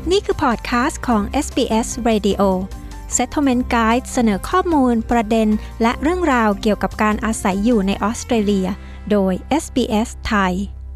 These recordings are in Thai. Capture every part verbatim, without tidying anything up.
นี่คือพอดคาสต์ของ เอส บี เอส Radio Settlement Guide เสนอข้อมูลประเด็นและเรื่องราวเกี่ยวกับการอาศัยอยู่ในออสเตรเลียโดย เอส บี เอส ไทย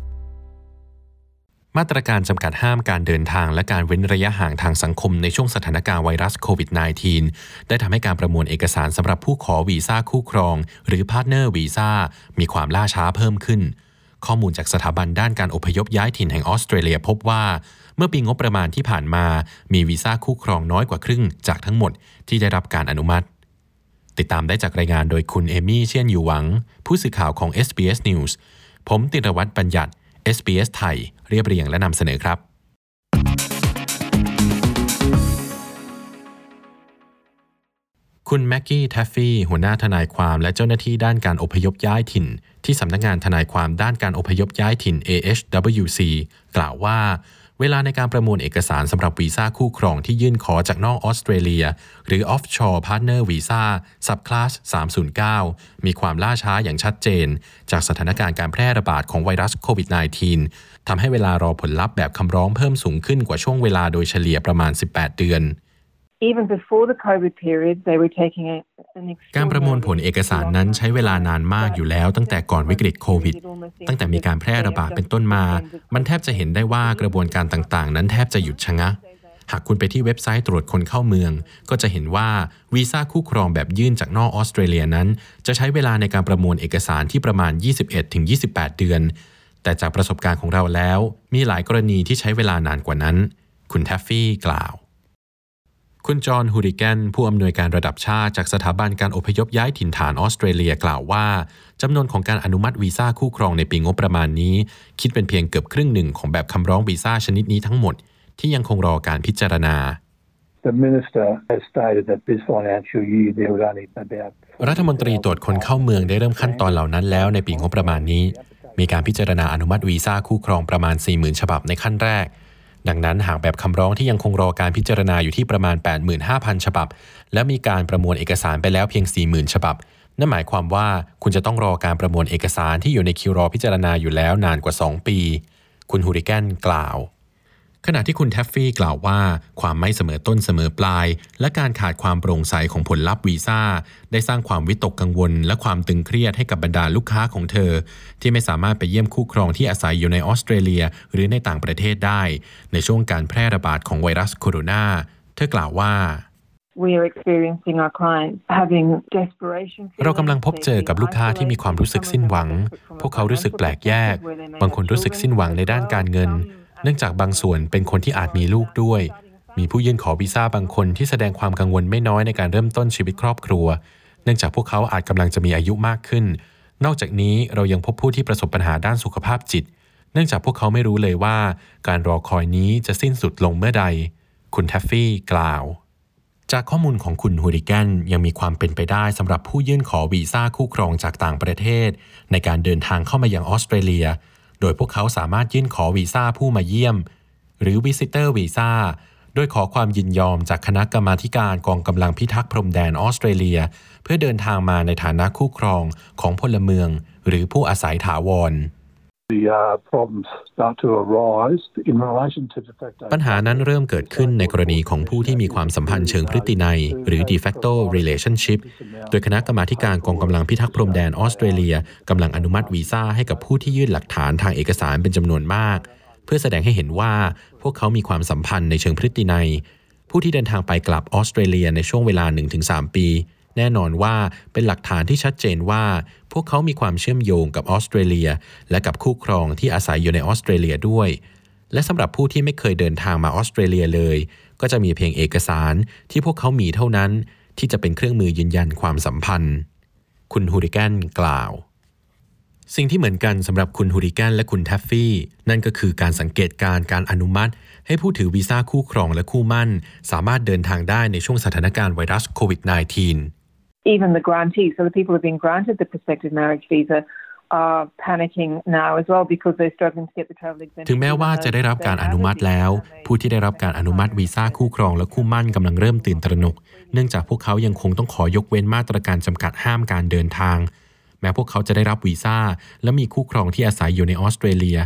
มาตรการจำกัดห้ามการเดินทางและการเว้นระยะห่างทางสังคมในช่วงสถานการณ์ไวรัสโควิด สิบเก้า ได้ทำให้การประมวลเอกสารสำหรับผู้ขอวีซ่าคู่ครองหรือพาร์ทเนอร์วีซ่ามีความล่าช้าเพิ่มขึ้นข้อมูลจากสถาบันด้านการอพยพย้ายถิ่นแห่งออสเตรเลียพบว่าเมื่อปีงบประมาณที่ผ่านมามีวีซ่าคู่ครองน้อยกว่าครึ่งจากทั้งหมดที่ได้รับการอนุมัติติดตามได้จากรายงานโดยคุณเอมี่เชียนอยู่หวังผู้สื่อข่าวของ เอส บี เอส News ผมติรวัฒน์บัญญัติ เอส บี เอส ไทยเรียบเรียงและนำเสนอครับคุณแม็กกี้แทฟฟี่หัวหน้าทนายความและเจ้าหน้าที่ด้านการอพยพย้ายถิ่นที่สำนักงานทนายความด้านการอพยพย้ายถิ่น เอ เอช ดับเบิลยู ซี กล่าวว่าเวลาในการประมวลเอกสารสำหรับวีซ่าคู่ครองที่ยื่นขอจากนอกออสเตรเลียหรือ Offshore Partner Visa Subclass สามศูนย์เก้ามีความล่าช้าอย่างชัดเจนจากสถานการณ์การแพร่ระบาดของไวรัสโควิด สิบเก้า ทำให้เวลารอผลลัพธ์แบบคำร้องเพิ่มสูงขึ้นกว่าช่วงเวลาโดยเฉลี่ยประมาณสิบแปดเดือน Even before the COVID period, they were taking a, an การประมวลผลเอกสารนั้นใช้เวลานานมากอยู่แล้วตั้งแต่ก่อนวิกฤตโควิดตั้งแต่มีการแพร่ระบาดเป็นต้นมามันแทบจะเห็นได้ว่ากระบวนการต่างๆนั้นแทบจะหยุดชะงักหากคุณไปที่เว็บไซต์ตรวจคนเข้าเมืองก็จะเห็นว่าวีซ่าคู่ครองแบบยื่นจากนอกออสเตรเลียนั้นจะใช้เวลาในการประมวลเอกสารที่ประมาณ ยี่สิบเอ็ดถึงยี่สิบแปด เดือนแต่จากประสบการณ์ของเราแล้วมีหลายกรณีที่ใช้เวลานานกว่านั้นคุณแทฟฟี่กล่าวคุณจอห์นฮูริแกนผู้อำนวยการระดับชาติจากสถาบันการอพยพย้ายถิ่นฐานออสเตรเลียกล่าวว่าจำนวนของการอนุมัติวีซ่าคู่ครองในปีงบประมาณนี้คิดเป็นเพียงเกือบครึ่งหนึ่งของแบบคำร้องวีซ่าชนิดนี้ทั้งหมดที่ยังคงรอการพิจารณา The minister has stated that this financial year there was only about รัฐมนตรีตรวจคนเข้าเมืองได้เริ่มขั้นตอนเหล่านั้นแล้วในปีงบประมาณนี้มีการพิจารณาอนุมัติวีซ่าคู่ครองประมาณ สี่หมื่น ฉบับในขั้นแรกดังนั้นหากแบบคำร้องที่ยังคงรอการพิจารณาอยู่ที่ประมาณ แปดหมื่นห้าพัน ฉบับและมีการประมวลเอกสารไปแล้วเพียง สี่หมื่น ฉบับนั่นหมายความว่าคุณจะต้องรอการประมวลเอกสารที่อยู่ในคิวรอพิจารณาอยู่แล้วนานกว่าสองปีคุณฮูริแกนกล่าวขณะที่คุณแทฟฟี่กล่าวว่าความไม่เสมอต้นเสมอปลายและการขาดความโปร่งใสของผลลัพธ์วีซ่าได้สร้างความวิตกกังวลและความตึงเครียดให้กับบรรดาลูกค้าของเธอที่ไม่สามารถไปเยี่ยมคู่ครองที่อาศัยอยู่ในออสเตรเลียหรือในต่างประเทศได้ในช่วงการแพร่ระบาดของไวรัสโคโรนาเธอกล่าวว่าเรากำลังพบเจอกับลูกค้าที่มีความรู้สึกสิ้นหวังพวกเขารู้สึกแปลกแยกบางคนรู้สึกสิ้นหวังในด้านการเงินเนื่องจากบางส่วนเป็นคนที่อาจมีลูกด้วยมีผู้ยื่นขอวีซ่าบางคนที่แสดงความกังวลไม่น้อยในการเริ่มต้นชีวิตครอบครัวเนื่องจากพวกเขาอาจกำลังจะมีอายุมากขึ้นนอกจากนี้เรายังพบผู้ที่ประสบปัญหาด้านสุขภาพจิตเนื่องจากพวกเขาไม่รู้เลยว่าการรอคอยนี้จะสิ้นสุดลงเมื่อใดคุณแทฟฟี่กล่าวจากข้อมูลของคุณฮูริแกนยังมีความเป็นไปได้สำหรับผู้ยื่นขอวีซ่าคู่ครองจากต่างประเทศในการเดินทางเข้ามายังออสเตรเลียโดยพวกเขาสามารถยื่นขอวีซ่าผู้มาเยี่ยมหรือ Visitor Visa โดยขอความยินยอมจากคณะกรรมาธิการกองกำลังพิทักษ์พรมแดนออสเตรเลียเพื่อเดินทางมาในฐานะคู่ครองของพลเมืองหรือผู้อาศัยถาวรปัญหานั้นเริ่มเกิดขึ้นในกรณีของผู้ที่มีความสัมพันธ์เชิงพฤตินัยหรือ de facto relationship โดยคณะกรรมาธิการกองกำลังพิทักษ์พรมแดนออสเตรเลียกำลังอนุมัติวีซ่าให้กับผู้ที่ยื่นหลักฐานทางเอกสารเป็นจำนวนมากเพื่อแสดงให้เห็นว่าพวกเขามีความสัมพันธ์ในเชิงพฤตินัยผู้ที่เดินทางไปกลับออสเตรเลียในช่วงเวลา หนึ่งถึงสาม ปีแน่นอนว่าเป็นหลักฐานที่ชัดเจนว่าพวกเขามีความเชื่อมโยงกับออสเตรเลียและกับคู่ครองที่อาศัยอยู่ในออสเตรเลียด้วยและสำหรับผู้ที่ไม่เคยเดินทางมาออสเตรเลียเลยก็จะมีเพียงเอกสารที่พวกเขามีเท่านั้นที่จะเป็นเครื่องมือยืนยันความสัมพันธ์คุณฮูริแกนกล่าวสิ่งที่เหมือนกันสำหรับคุณฮูริแกนและคุณแทฟฟี่นั่นก็คือการสังเกตการการอนุมัติให้ผู้ถือวีซ่าคู่ครองและคู่มั่นสามารถเดินทางได้ในช่วงสถานการณ์ไวรัสโควิด สิบเก้า Even the grantees, so the people who have been granted the prospective marriage visa, are panicking now as well because they're struggling to get the travel exemption. ถึงแม้ว่าจะได้รับการอนุมัติแล้วผู้ที่ได้รับการอนุมัติวีซ่าคู่ครองและคู่มั่นกำลังเริ่มตื่นตระหนกเนื่องจากพวกเขายังคงต้องขอยกเว้นมาตรการจำกัดห้ามการเดินทางแม้พวกเขาจะได้รับวีซ่าและมีคู่ครองที่อาศัยอยู่ในออสเตรเลีย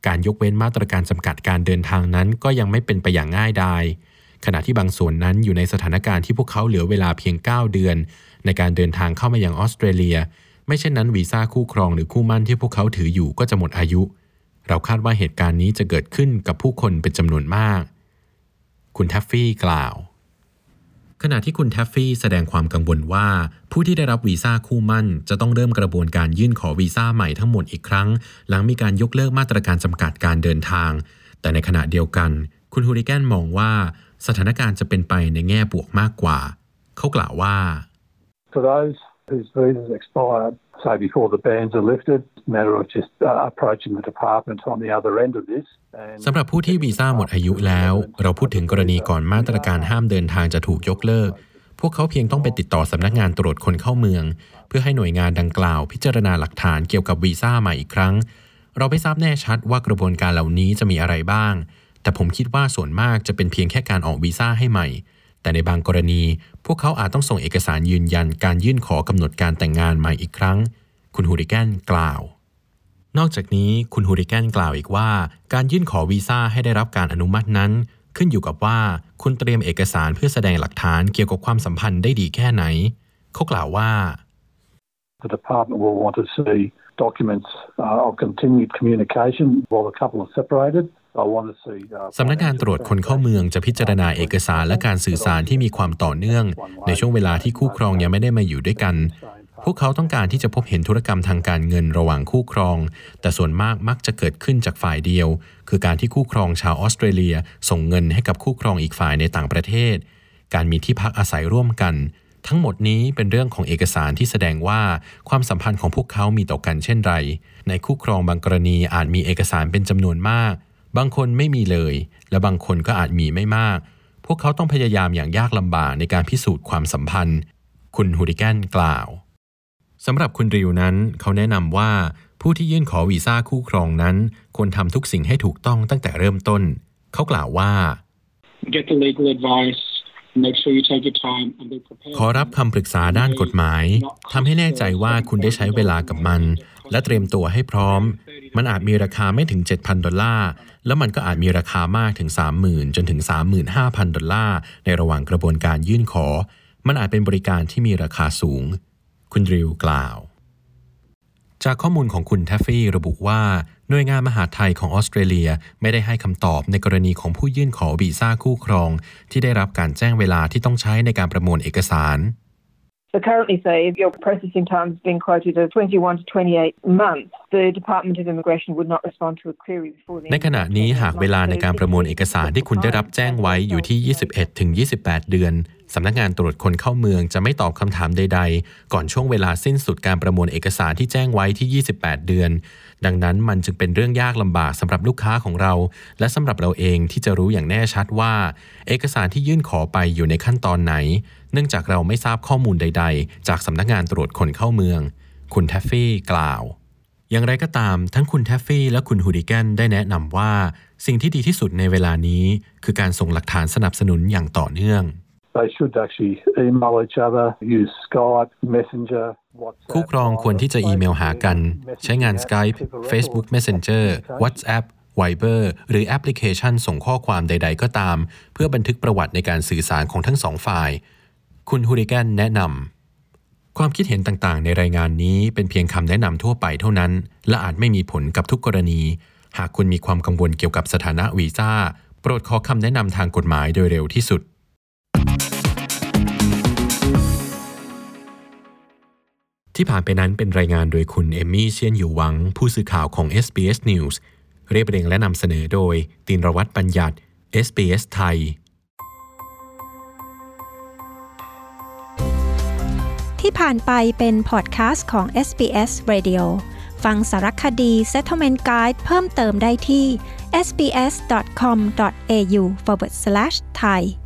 การยกเว้นมาตรการจำกัดการเดินทางนั้นก็ยังไม่เป็นไปอย่างง่ายดายขณะที่บางส่วนนั้นอยู่ในสถานการณ์ที่พวกเขาเหลือเวลาเพียงเก้าเดือนในการเดินทางเข้ามายังออสเตรเลียไม่เช่นนั้นวีซ่าคู่ครองหรือคู่มั่นที่พวกเขาถืออยู่ก็จะหมดอายุเราคาดว่าเหตุการณ์นี้จะเกิดขึ้นกับผู้คนเป็นจำนวนมากคุณแทฟฟี่กล่าวขณะที่คุณแทฟฟี่แสดงความกังวลว่าผู้ที่ได้รับวีซ่าคู่มั่นจะต้องเริ่มกระบวนการยื่นขอวีซ่าใหม่ทั้งหมดอีกครั้งหลังมีการยกเลิกมาตรการจำกัดการเดินทางแต่ในขณะเดียวกันคุณฮูริแกนมองว่าสถานการณ์จะเป็นไปในแง่บวกมากกว่าเขากล่าวว่า For those whose visas expire, say before the bans are lifted, it's a matter of just uh, approaching the department on the other end of this. สำหรับผู้ที่วีซ่าหมดอายุแล้วเราพูดถึงกรณีก่อนมาตรการห้ามเดินทางจะถูกยกเลิกพวกเขาเพียงต้องไปติดต่อสำนักงานตรวจคนเข้าเมืองเพื่อให้หน่วยงานดังกล่าวพิจารณาหลักฐานเกี่ยวกับวีซ่าใหม่อีกครั้งเราไม่ทราบแน่ชัดว่ากระบวนการเหล่านี้จะมีอะไรบ้างแต่ผมคิดว่าส่วนมากจะเป็นเพียงแค่การออกวีซ่าให้ใหม่แต่ในบางกรณีพวกเขาอาจต้องส่งเอกสารยืนยันการยื่นขอกำหนดการแต่งงานใหม่อีกครั้งคุณฮูริแกนกล่าวนอกจากนี้คุณฮูริแกนกล่าวอีกว่าการยื่นขอวีซ่าให้ได้รับการอนุมัตินั้นขึ้นอยู่กับว่าคุณเตรียมเอกสารเพื่อแสดงหลักฐานเกี่ยวกับความสัมพันธ์ได้ดีแค่ไหนเขากล่าวว่า The department will want to see documents uh, of continued communication while the couple are separated. สำนักงานตรวจคนเข้าเมืองจะพิจารณาเอกสารและการสื่อสารที่มีความต่อเนื่องในช่วงเวลาที่คู่ครองยังไม่ได้มาอยู่ด้วยกันพวกเขาต้องการที่จะพบเห็นธุรกรรมทางการเงินระหว่างคู่ครองแต่ส่วนมากมักจะเกิดขึ้นจากฝ่ายเดียวคือการที่คู่ครองชาวออสเตรเลียส่งเงินให้กับคู่ครองอีกฝ่ายในต่างประเทศการมีที่พักอาศัยร่วมกันทั้งหมดนี้เป็นเรื่องของเอกสารที่แสดงว่าความสัมพันธ์ของพวกเขามีต่อกันเช่นไรในคู่ครองบางกรณีอาจมีเอกสารเป็นจำนวนมากบางคนไม่มีเลยและบางคนก็อาจมีไม่มากพวกเขาต้องพยายามอย่างยากลำบากในการพิสูจน์ความสัมพันธ์คุณฮูริแกนกล่าวสำหรับคุณริวนั้นเขาแนะนำว่าผู้ที่ยื่นขอวีซ่าคู่ครองนั้นควรทำทุกสิ่งให้ถูกต้องตั้งแต่เริ่มต้นเขากล่าวว่า Get the legal advice Make sure you take your time and be prepared ขอรับคำปรึกษาด้านกฎหมายทำให้แน่ใจว่าคุณได้ใช้เวลากับมันและเตรียมตัวให้พร้อมมันอาจมีราคาไม่ถึง เจ็ดพัน ดอลลาร์แล้วมันก็อาจมีราคามากถึง สามหมื่น จนถึง สามหมื่นห้าพัน ดอลลาร์ในระหว่างกระบวนการยื่นขอมันอาจเป็นบริการที่มีราคาสูงคุณริวกล่าวจากข้อมูลของคุณแทฟฟี่ระบุว่าหน่วยงานมหาดไทยของออสเตรเลียไม่ได้ให้คำตอบในกรณีของผู้ยื่นขอวีซ่าคู่ครองที่ได้รับการแจ้งเวลาที่ต้องใช้ในการประมวลเอกสาร So currently, say, if your processing time has been quoted as twenty-one to twenty-eight months, the Department of Immigration would not respond to a query before the ในขณะนี้หากเวลาในการประมวลเอกสารที่คุณได้รับแจ้งไว้อยู่ที่ ยี่สิบเอ็ดถึงยี่สิบแปด เดือนสำนักงานตรวจคนเข้าเมืองจะไม่ตอบคำถามใดๆก่อนช่วงเวลาสิ้นสุดการประมวลเอกสารที่แจ้งไว้ที่ ยี่สิบแปด เดือนดังนั้นมันจึงเป็นเรื่องยากลำบากสำหรับลูกค้าของเราและสำหรับเราเองที่จะรู้อย่างแน่ชัดว่าเอกสารที่ยื่นขอไปอยู่ในขั้นตอนไหนเนื่องจากเราไม่ทราบข้อมูลใดๆจากสำนักงานตรวจคนเข้าเมืองคุณแทฟฟี่กล่าวอย่างไรก็ตามทั้งคุณแทฟฟี่และคุณฮูริแกนได้แนะนำว่าสิ่งที่ดีที่สุดในเวลานี้คือการส่งหลักฐานสนับสนุนอย่างต่อเนื่อง They should actually email each other, use Skype, Messenger, WhatsApp. คู่ครองควรที่จะอีเมลหากันใช้งาน Skype, Facebook Messenger, WhatsApp, Viber หรือแอปพลิเคชันส่งข้อความใดๆก็ตามเพื่อบันทึกประวัติในการสื่อสารของทั้งสองฝ่ายคุณฮูริแกนแนะนำความคิดเห็นต่างๆในรายงานนี้เป็นเพียงคำแนะนำทั่วไปเท่านั้นและอาจไม่มีผลกับทุกกรณีหากคุณมีความกังวลเกี่ยวกับสถานะวีซ่าโปรดขอคำแนะนำทางกฎหมายโดยเร็วที่สุดที่ผ่านไปนั้นเป็นรายงานโดยคุณเอมมี่เชียนอยู่หวังผู้สื่อข่าวของ เอส บี เอส News เรียบเรียงและนำเสนอโดยตินรวัฒน์บัญญัติ เอส บี เอส ไทยที่ผ่านไปเป็นพอดแคสต์ของ เอส บี เอส Radio ฟังสารคดี Settlement Guide เพิ่มเติมได้ที่ เอส บี เอส ดอท คอม ดอท เอ ยู forward slash ไทย